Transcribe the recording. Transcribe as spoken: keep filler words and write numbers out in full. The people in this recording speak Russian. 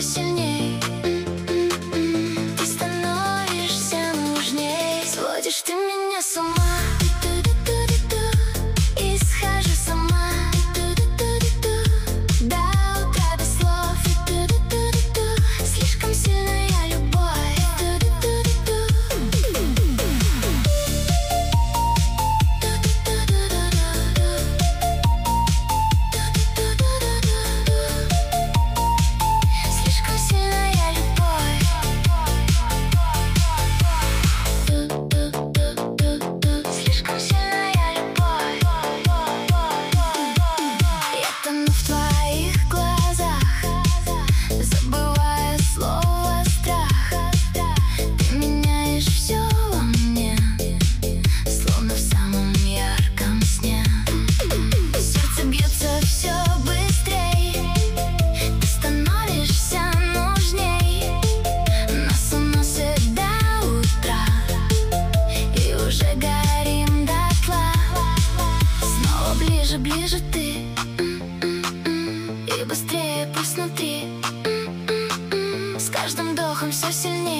сильней. Ты становишься нужней. Сводишь ты меня с ума. И схожу сама до утра без слов. Слишком сильная любовь. Слишком сильная любовь. Слишком сильная любовь. Я тону в твоих глазах, забывая слово страх. Ты меняешь все во мне, словно в самом ярком сне. Сердце бьется все быстрей. Ты становишься нужней. Нас уносит до утра, и уже горим дотла. Снова ближе, ближе ты, и быстрее пульс внутри. С каждым вдохом все сильнее.